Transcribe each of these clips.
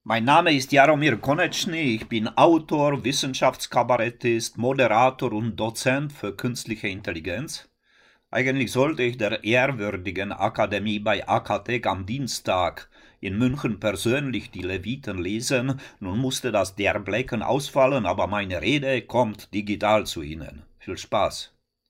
Mein Name ist Jaromir Konečný, ich bin Autor, Wissenschaftskabarettist, Moderator und Dozent für künstliche Intelligenz. Eigentlich sollte ich der ehrwürdigen Akademie bei Akatech am Dienstag in München persönlich die Leviten lesen, nun musste das Derblecken ausfallen, aber meine Rede kommt digital zu Ihnen. Viel Spaß!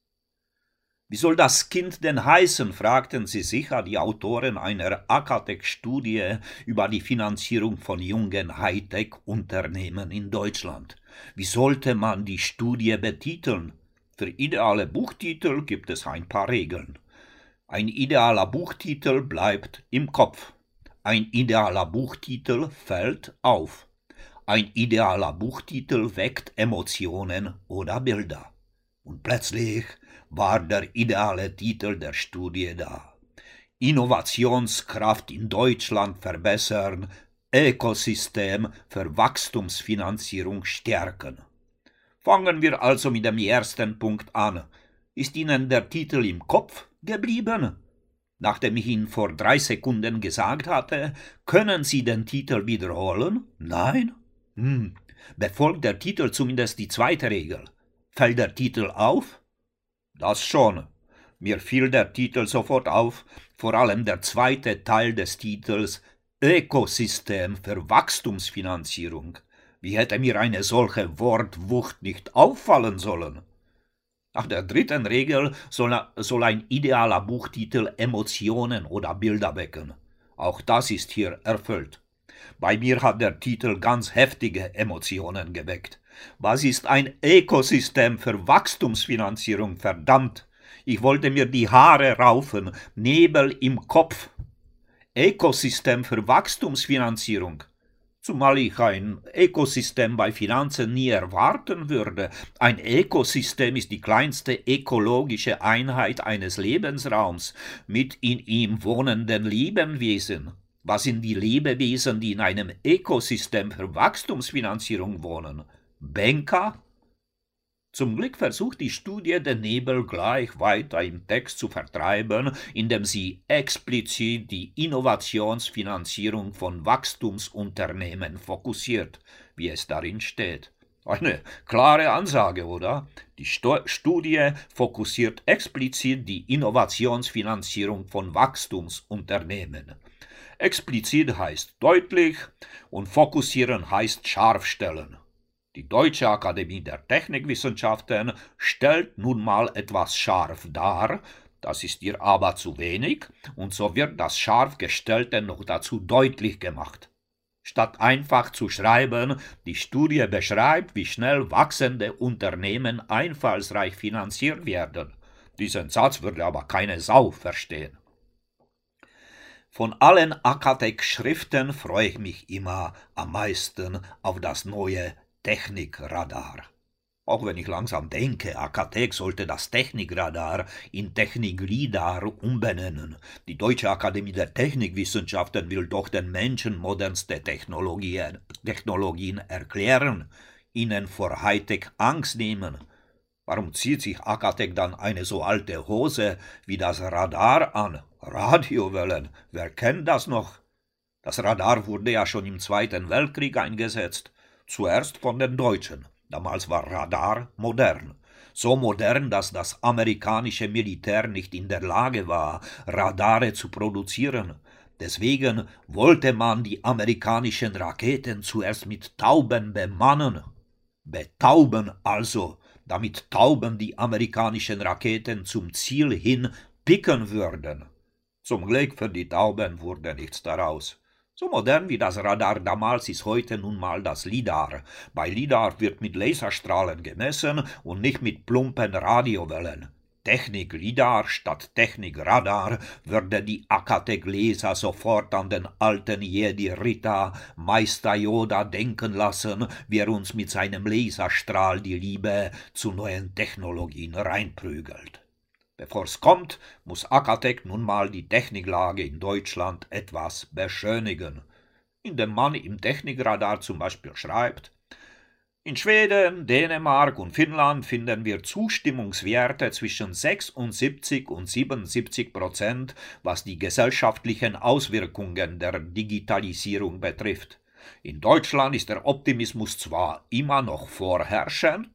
Wie soll das Kind denn heißen, fragten sie sicher die Autoren einer Akatech-Studie über die Finanzierung von jungen Hightech-Unternehmen in Deutschland. Wie sollte man die Studie betiteln? Für ideale Buchtitel gibt es ein paar Regeln. Ein idealer Buchtitel bleibt im Kopf. Ein idealer Buchtitel fällt auf. Ein idealer Buchtitel weckt Emotionen oder Bilder. Und plötzlich war der ideale Titel der Studie da. Innovationskraft in Deutschland verbessern, Ökosystem für Wachstumsfinanzierung stärken. Fangen wir also mit dem ersten Punkt an. Ist Ihnen der Titel im Kopf geblieben? Nachdem ich Ihnen vor 3 Sekunden gesagt hatte, können Sie den Titel wiederholen? Nein? Befolgt der Titel zumindest die zweite Regel? Fällt der Titel auf? Das schon. Mir fiel der Titel sofort auf, vor allem der zweite Teil des Titels Ökosystem für Wachstumsfinanzierung. Wie hätte mir eine solche Wortwucht nicht auffallen sollen? Nach der dritten Regel soll ein idealer Buchtitel Emotionen oder Bilder wecken. Auch das ist hier erfüllt. Bei mir hat der Titel ganz heftige Emotionen geweckt. Was ist ein Ökosystem für Wachstumsfinanzierung, verdammt? Ich wollte mir die Haare raufen, Nebel im Kopf. Ökosystem für Wachstumsfinanzierung. Zumal ich ein Ökosystem bei Finanzen nie erwarten würde. Ein Ökosystem ist die kleinste ökologische Einheit eines Lebensraums mit in ihm wohnenden Lebewesen. Was sind die Lebewesen, die in einem Ökosystem für Wachstumsfinanzierung wohnen? Banker? Zum Glück versucht die Studie den Nebel gleich weiter im Text zu vertreiben, indem sie explizit die Innovationsfinanzierung von Wachstumsunternehmen fokussiert, wie es darin steht. Eine klare Ansage, oder? Die Studie fokussiert explizit die Innovationsfinanzierung von Wachstumsunternehmen. Explizit heißt deutlich und fokussieren heißt scharf stellen. Die Deutsche Akademie der Technikwissenschaften stellt nun mal etwas scharf dar, das ist ihr aber zu wenig, und so wird das scharf Gestellte noch dazu deutlich gemacht. Statt einfach zu schreiben, die Studie beschreibt, wie schnell wachsende Unternehmen einfallsreich finanziert werden. Diesen Satz würde aber keine Sau verstehen. Von allen Akatech-Schriften freue ich mich immer am meisten auf das neue Technikradar. Auch wenn ich langsam denke, Akatech sollte das Technikradar in Techniklidar umbenennen. Die Deutsche Akademie der Technikwissenschaften will doch den Menschen modernste Technologien erklären, ihnen vor Hightech Angst nehmen. Warum zieht sich Akatech dann eine so alte Hose wie das Radar an? Radiowellen, wer kennt das noch? Das Radar wurde ja schon im Zweiten Weltkrieg eingesetzt. Zuerst von den Deutschen. Damals war Radar modern. So modern, dass das amerikanische Militär nicht in der Lage war, Radare zu produzieren. Deswegen wollte man die amerikanischen Raketen zuerst mit Tauben bemannen. Betauben also, damit Tauben die amerikanischen Raketen zum Ziel hin picken würden. Zum Glück für die Tauben wurde nichts daraus. So modern wie das Radar damals ist heute nun mal das LIDAR. Bei LIDAR wird mit Laserstrahlen gemessen und nicht mit plumpen Radiowellen. Technik-LIDAR statt Technik-Radar würde die Akatech-Leser sofort an den alten Jedi-Ritter Meister Yoda denken lassen, wie er uns mit seinem Laserstrahl die Liebe zu neuen Technologien reinprügelt. Bevor's kommt, muss Akatech nun mal die Techniklage in Deutschland etwas beschönigen, indem man im Technikradar zum Beispiel schreibt: In Schweden, Dänemark und Finnland finden wir Zustimmungswerte zwischen 76 und 77%, was die gesellschaftlichen Auswirkungen der Digitalisierung betrifft. In Deutschland ist der Optimismus zwar immer noch vorherrschend,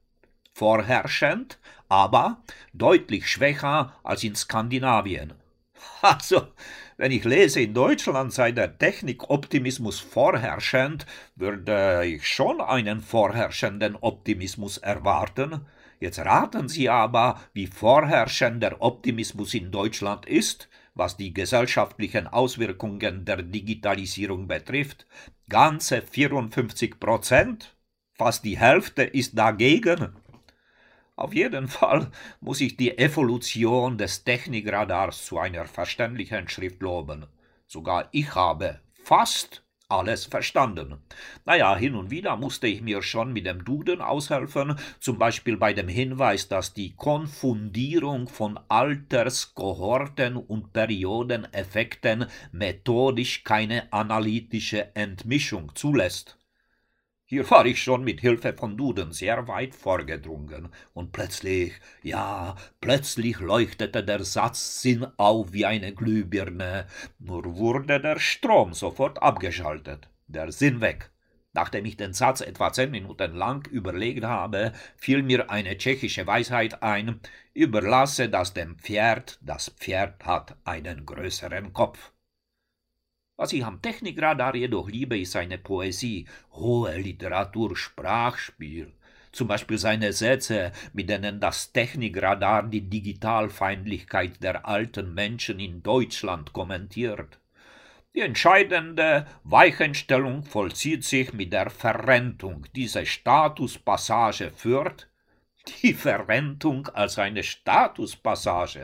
aber deutlich schwächer als in Skandinavien. Also, wenn ich lese, in Deutschland sei der Technikoptimismus vorherrschend, würde ich schon einen vorherrschenden Optimismus erwarten. Jetzt raten Sie aber, wie vorherrschend der Optimismus in Deutschland ist, was die gesellschaftlichen Auswirkungen der Digitalisierung betrifft. Ganze 54%, fast die Hälfte ist dagegen. Auf jeden Fall muss ich die Evolution des Technikradars zu einer verständlichen Schrift loben. Sogar ich habe fast alles verstanden. Naja, hin und wieder musste ich mir schon mit dem Duden aushelfen, zum Beispiel bei dem Hinweis, dass die Konfundierung von Alters-, Kohorten- und Periodeneffekten methodisch keine analytische Entmischung zulässt. Hier war ich schon mit Hilfe von Duden sehr weit vorgedrungen, und plötzlich leuchtete der Satzsinn auf wie eine Glühbirne, nur wurde der Strom sofort abgeschaltet, der Sinn weg. Nachdem ich den Satz etwa 10 Minuten lang überlegt habe, fiel mir eine tschechische Weisheit ein: Überlasse das dem Pferd hat einen größeren Kopf. Was ich am Technikradar jedoch liebe, ist seine Poesie, hohe Literatur, Sprachspiel. Zum Beispiel seine Sätze, mit denen das Technikradar die Digitalfeindlichkeit der alten Menschen in Deutschland kommentiert. Die entscheidende Weichenstellung vollzieht sich mit der Verrentung. Diese Statuspassage führt die Verrentung als eine Statuspassage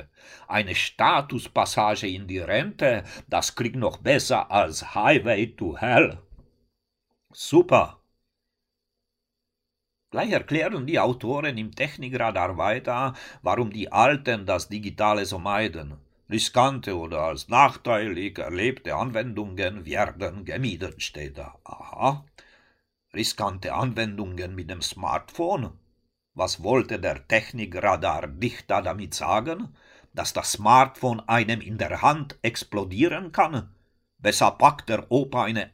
in die Rente, das klingt noch besser als Highway to Hell. Super. Gleich erklären die Autoren im Technikradar weiter, warum die Alten das Digitale so meiden. Riskante oder als nachteilig erlebte Anwendungen werden gemieden, steht da. Aha. Riskante Anwendungen mit dem Smartphone? Was wollte der Technikradar-Dichter damit sagen? Dass das Smartphone einem in der Hand explodieren kann? Besser packt der Opa eine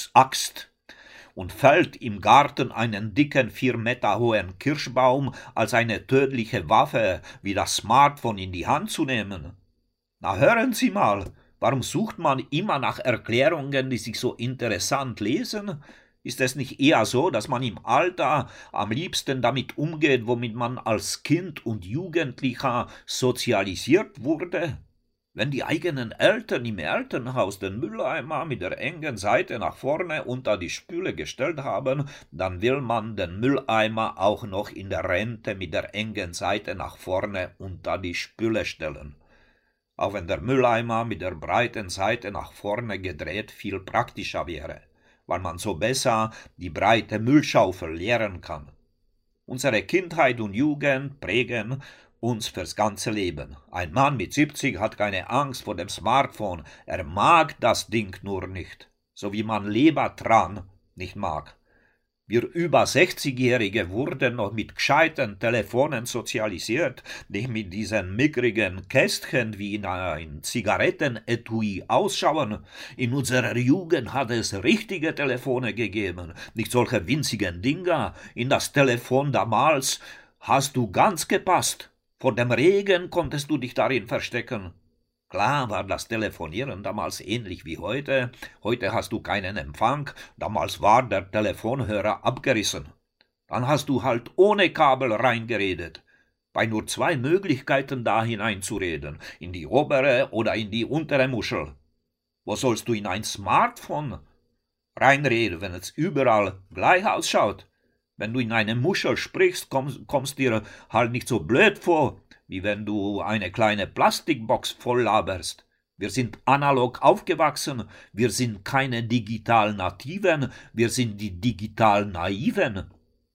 Axt und fällt im Garten einen dicken 4 Meter hohen Kirschbaum, als eine tödliche Waffe wie das Smartphone in die Hand zu nehmen. Na, hören Sie mal, warum sucht man immer nach Erklärungen, die sich so interessant lesen? Ist es nicht eher so, dass man im Alter am liebsten damit umgeht, womit man als Kind und Jugendlicher sozialisiert wurde? Wenn die eigenen Eltern im Elternhaus den Mülleimer mit der engen Seite nach vorne unter die Spüle gestellt haben, dann will man den Mülleimer auch noch in der Rente mit der engen Seite nach vorne unter die Spüle stellen. Auch wenn der Mülleimer mit der breiten Seite nach vorne gedreht viel praktischer wäre, weil man so besser die breite Müllschaufel leeren kann. Unsere Kindheit und Jugend prägen uns fürs ganze Leben. Ein Mann mit 70 hat keine Angst vor dem Smartphone, er mag das Ding nur nicht, so wie man Lebertran nicht mag. Wir über 60-Jährige wurden noch mit gescheiten Telefonen sozialisiert, die mit diesen mickrigen Kästchen wie in ein Zigarettenetui ausschauen. In unserer Jugend hat es richtige Telefone gegeben, nicht solche winzigen Dinger. In das Telefon damals hast du ganz gepasst. Vor dem Regen konntest du dich darin verstecken. Klar war das Telefonieren damals ähnlich wie heute. Heute hast du keinen Empfang. Damals war der Telefonhörer abgerissen. Dann hast du halt ohne Kabel reingeredet. Bei nur 2 Möglichkeiten da hineinzureden, in die obere oder in die untere Muschel. Wo sollst du in ein Smartphone reinreden, wenn es überall gleich ausschaut? Wenn du in eine Muschel sprichst, kommst dir halt nicht so blöd vor, wie wenn du eine kleine Plastikbox voll laberst. Wir sind analog aufgewachsen, wir sind keine digital-Nativen, wir sind die digital-Naiven.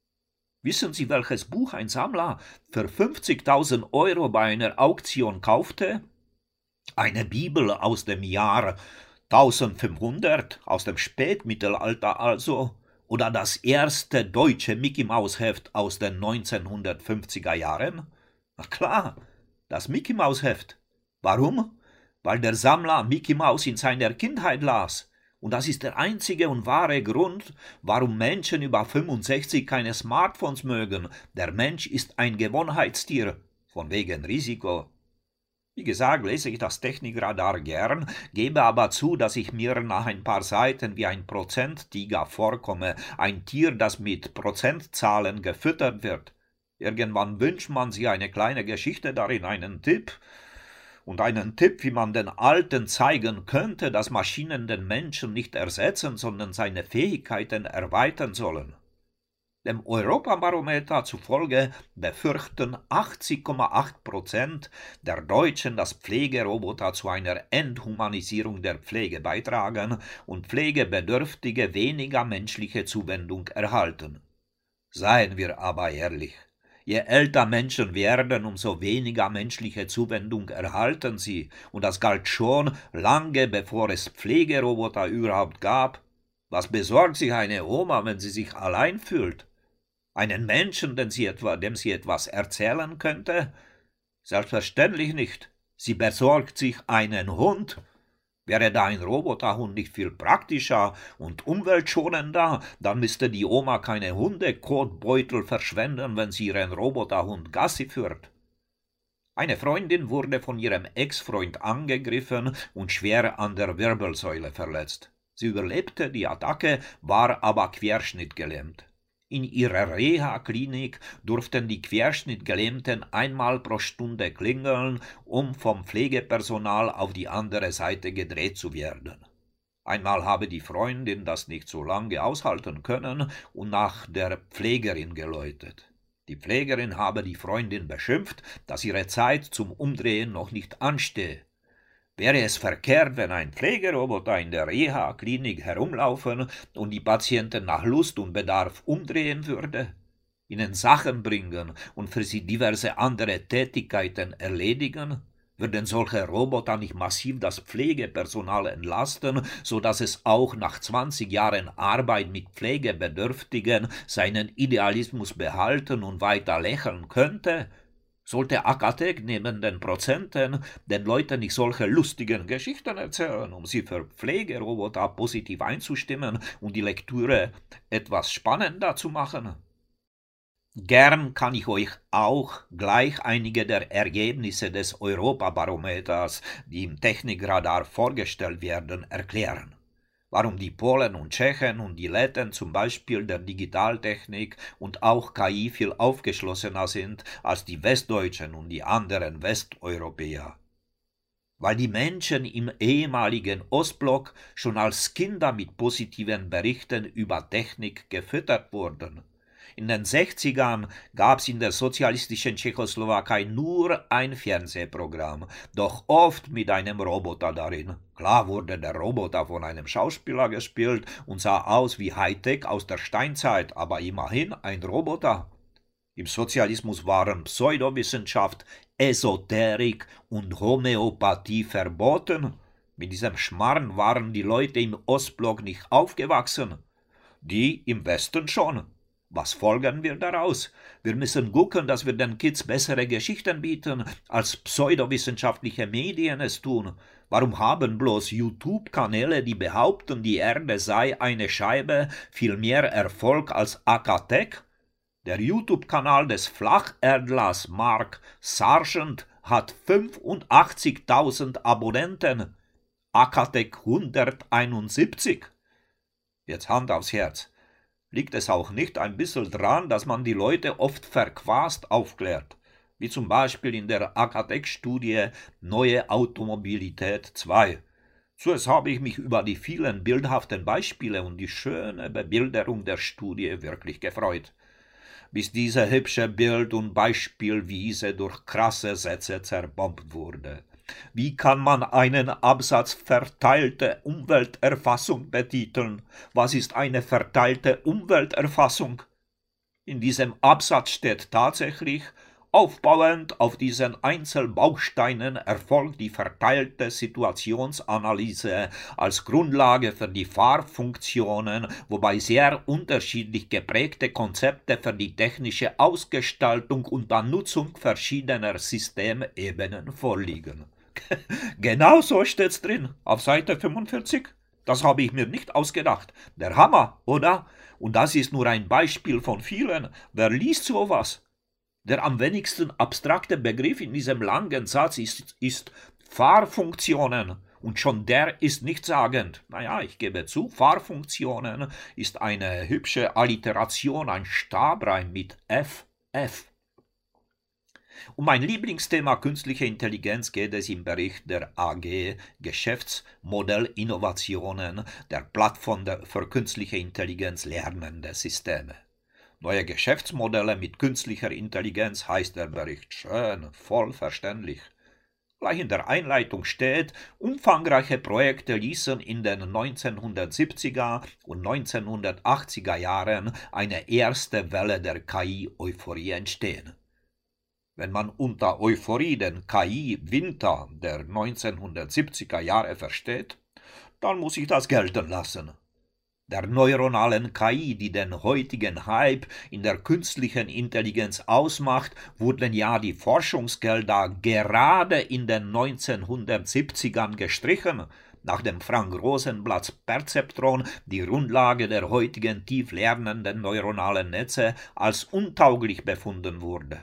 Wissen Sie, welches Buch ein Sammler für 50.000 € bei einer Auktion kaufte? Eine Bibel aus dem Jahr 1500, aus dem Spätmittelalter also, oder das erste deutsche Mickey-Maus-Heft aus den 1950er Jahren? Na klar, das Mickey-Maus-Heft. Warum? Weil der Sammler Mickey Maus in seiner Kindheit las. Und das ist der einzige und wahre Grund, warum Menschen über 65 keine Smartphones mögen. Der Mensch ist ein Gewohnheitstier, von wegen Risiko. Wie gesagt, lese ich das Technikradar gern, gebe aber zu, dass ich mir nach ein paar Seiten wie ein Prozenttiger vorkomme, ein Tier, das mit Prozentzahlen gefüttert wird. Irgendwann wünscht man sich eine kleine Geschichte darin, einen Tipp, wie man den Alten zeigen könnte, dass Maschinen den Menschen nicht ersetzen, sondern seine Fähigkeiten erweitern sollen. Dem Europabarometer zufolge befürchten 80,8% der Deutschen, dass Pflegeroboter zu einer Enthumanisierung der Pflege beitragen und Pflegebedürftige weniger menschliche Zuwendung erhalten. Seien wir aber ehrlich. Je älter Menschen werden, umso weniger menschliche Zuwendung erhalten sie, und das galt schon lange bevor es Pflegeroboter überhaupt gab. Was besorgt sich eine Oma, wenn sie sich allein fühlt? Einen Menschen, dem sie etwas erzählen könnte? Selbstverständlich nicht. Sie besorgt sich einen Hund. Wäre da ein Roboterhund nicht viel praktischer und umweltschonender, dann müsste die Oma keine Hundekotbeutel verschwenden, wenn sie ihren Roboterhund Gassi führt. Eine Freundin wurde von ihrem Ex-Freund angegriffen und schwer an der Wirbelsäule verletzt. Sie überlebte die Attacke, war aber querschnittgelähmt. In ihrer Reha-Klinik durften die Querschnittgelähmten einmal pro Stunde klingeln, um vom Pflegepersonal auf die andere Seite gedreht zu werden. Einmal habe die Freundin das nicht so lange aushalten können und nach der Pflegerin geläutet. Die Pflegerin habe die Freundin beschimpft, dass ihre Zeit zum Umdrehen noch nicht anstehe. Wäre es verkehrt, wenn ein Pflegeroboter in der Reha-Klinik herumlaufen und die Patienten nach Lust und Bedarf umdrehen würde, ihnen Sachen bringen und für sie diverse andere Tätigkeiten erledigen? Würden solche Roboter nicht massiv das Pflegepersonal entlasten, so dass es auch nach 20 Jahren Arbeit mit Pflegebedürftigen seinen Idealismus behalten und weiter lächeln könnte? Sollte Akatek neben den Prozenten den Leuten nicht solche lustigen Geschichten erzählen, um sie für Pflegeroboter positiv einzustimmen und die Lektüre etwas spannender zu machen? Gern kann ich euch auch gleich einige der Ergebnisse des Europabarometers, die im Technikradar vorgestellt werden, erklären. Warum die Polen und Tschechen und die Letten zum Beispiel der Digitaltechnik und auch KI viel aufgeschlossener sind als die Westdeutschen und die anderen Westeuropäer. Weil die Menschen im ehemaligen Ostblock schon als Kinder mit positiven Berichten über Technik gefüttert wurden. In den 60ern gab es in der sozialistischen Tschechoslowakei nur ein Fernsehprogramm, doch oft mit einem Roboter darin. Klar wurde der Roboter von einem Schauspieler gespielt und sah aus wie Hightech aus der Steinzeit, aber immerhin ein Roboter. Im Sozialismus waren Pseudowissenschaft, Esoterik und Homöopathie verboten. Mit diesem Schmarrn waren die Leute im Ostblock nicht aufgewachsen. Die im Westen schon. Was folgern wir daraus? Wir müssen gucken, dass wir den Kids bessere Geschichten bieten, als pseudowissenschaftliche Medien es tun. Warum haben bloß YouTube-Kanäle, die behaupten, die Erde sei eine Scheibe, viel mehr Erfolg als Akatek? Der YouTube-Kanal des Flacherdlers Mark Sargent hat 85.000 Abonnenten, Akatek 171. Jetzt Hand aufs Herz. Liegt es auch nicht ein bisschen dran, dass man die Leute oft verquast aufklärt, wie zum Beispiel in der Akatek-Studie Neue Automobilität 2. Zuerst habe ich mich über die vielen bildhaften Beispiele und die schöne Bebilderung der Studie wirklich gefreut, bis diese hübsche Bild- und Beispielwiese durch krasse Sätze zerbombt wurde. Wie kann man einen Absatz verteilte Umwelterfassung betiteln? Was ist eine verteilte Umwelterfassung? In diesem Absatz steht tatsächlich, aufbauend auf diesen Einzelbausteinen erfolgt die verteilte Situationsanalyse als Grundlage für die Fahrfunktionen, wobei sehr unterschiedlich geprägte Konzepte für die technische Ausgestaltung und Benutzung verschiedener Systemebenen vorliegen. Genau so steht's drin, auf Seite 45. Das habe ich mir nicht ausgedacht. Der Hammer, oder? Und das ist nur ein Beispiel von vielen. Wer liest sowas? Der am wenigsten abstrakte Begriff in diesem langen Satz ist Fahrfunktionen. Und schon der ist nichtssagend. Naja, ich gebe zu, Fahrfunktionen ist eine hübsche Alliteration, ein Stabreim mit F. Um mein Lieblingsthema künstliche Intelligenz geht es im Bericht der AG Geschäftsmodellinnovationen der Plattform für künstliche Intelligenz lernende Systeme. Neue Geschäftsmodelle mit künstlicher Intelligenz heißt der Bericht schön, voll verständlich. Gleich in der Einleitung steht, umfangreiche Projekte ließen in den 1970er und 1980er Jahren eine erste Welle der KI-Euphorie entstehen. Wenn man unter Euphorie den KI-Winter der 1970er Jahre versteht, dann muss ich das gelten lassen. Der neuronalen KI, die den heutigen Hype in der künstlichen Intelligenz ausmacht, wurden ja die Forschungsgelder gerade in den 1970ern gestrichen, nachdem Frank Rosenblatts Perzeptron, die Grundlage der heutigen tief lernenden neuronalen Netze, als untauglich befunden wurde.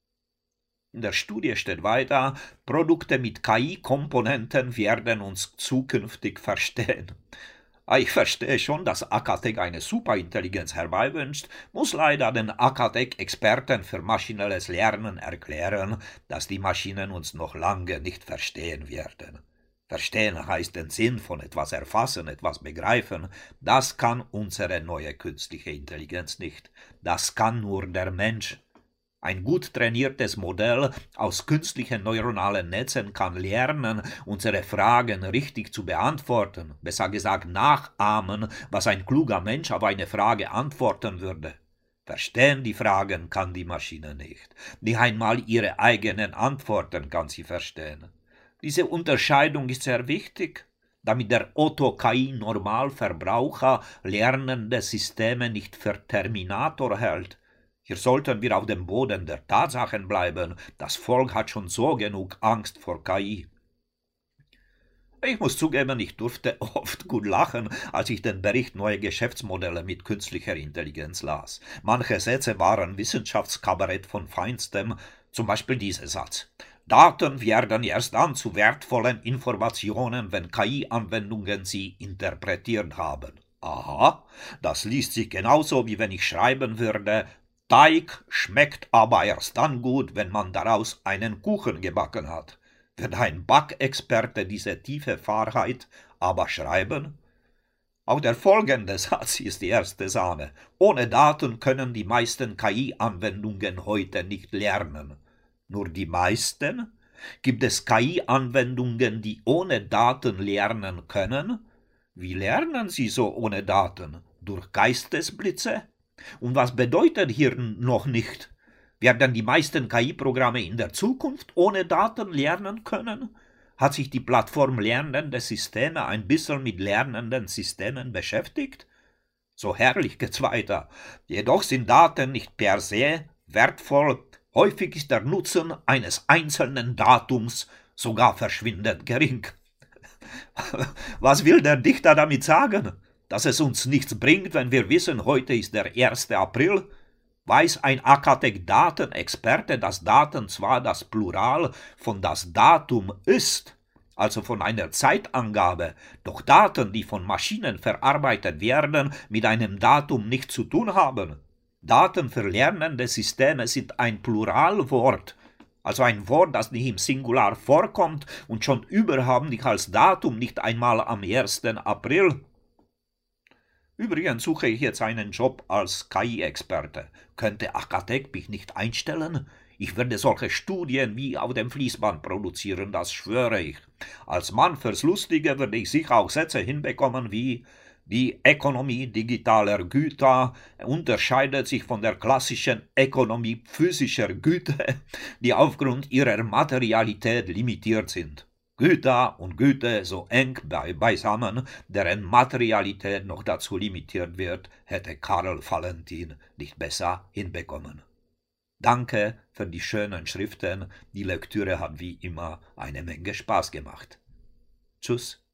In der Studie steht weiter, Produkte mit KI-Komponenten werden uns zukünftig verstehen. Ich verstehe schon, dass Akatech eine Superintelligenz herbeiwünscht, muss leider den Akatech-Experten für maschinelles Lernen erklären, dass die Maschinen uns noch lange nicht verstehen werden. Verstehen heißt den Sinn von etwas erfassen, etwas begreifen. Das kann unsere neue künstliche Intelligenz nicht. Das kann nur der Mensch. Ein gut trainiertes Modell aus künstlichen neuronalen Netzen kann lernen, unsere Fragen richtig zu beantworten, besser gesagt nachahmen, was ein kluger Mensch auf eine Frage antworten würde. Verstehen die Fragen kann die Maschine nicht. Nicht einmal ihre eigenen Antworten kann sie verstehen. Diese Unterscheidung ist sehr wichtig, damit der Otto-KI-Normalverbraucher lernende Systeme nicht für Terminator hält. Hier sollten wir auf dem Boden der Tatsachen bleiben. Das Volk hat schon so genug Angst vor KI. Ich muss zugeben, ich durfte oft gut lachen, als ich den Bericht Neue Geschäftsmodelle mit künstlicher Intelligenz las. Manche Sätze waren Wissenschaftskabarett von Feinstem, zum Beispiel dieser Satz. Daten werden erst dann zu wertvollen Informationen, wenn KI-Anwendungen sie interpretiert haben. Aha, das liest sich genauso, wie wenn ich schreiben würde, Teig schmeckt aber erst dann gut, wenn man daraus einen Kuchen gebacken hat. Wird ein Backexperte diese tiefe Wahrheit aber schreiben? Auch der folgende Satz ist die erste Sahne. Ohne Daten können die meisten KI-Anwendungen heute nicht lernen. Nur die meisten? Gibt es KI-Anwendungen, die ohne Daten lernen können? Wie lernen sie so ohne Daten? Durch Geistesblitze? Und was bedeutet hier noch nicht? Werden die meisten KI-Programme in der Zukunft ohne Daten lernen können? Hat sich die Plattform Lernende Systeme ein bisschen mit lernenden Systemen beschäftigt? So herrlich geht's weiter. Jedoch sind Daten nicht per se wertvoll. Häufig ist der Nutzen eines einzelnen Datums sogar verschwindend gering. Was will der Dichter damit sagen? Dass es uns nichts bringt, wenn wir wissen, heute ist der 1. April? Weiß ein Akatech-Datenexperte, dass Daten zwar das Plural von das Datum ist, also von einer Zeitangabe, doch Daten, die von Maschinen verarbeitet werden, mit einem Datum nichts zu tun haben. Daten für lernende Systeme sind ein Pluralwort, also ein Wort, das nicht im Singular vorkommt und schon überhaupt nicht als Datum, nicht einmal am 1. April. Übrigens suche ich jetzt einen Job als KI-Experte. Könnte Akatech mich nicht einstellen? Ich werde solche Studien wie auf dem Fließband produzieren, das schwöre ich. Als Mann fürs Lustige würde ich sicher auch Sätze hinbekommen wie die Ökonomie digitaler Güter unterscheidet sich von der klassischen Ökonomie physischer Güter, die aufgrund ihrer Materialität limitiert sind. Güter und Güte so eng beisammen, deren Materialität noch dazu limitiert wird, hätte Karl Valentin nicht besser hinbekommen. Danke für die schönen Schriften, die Lektüre hat wie immer eine Menge Spaß gemacht. Tschüss.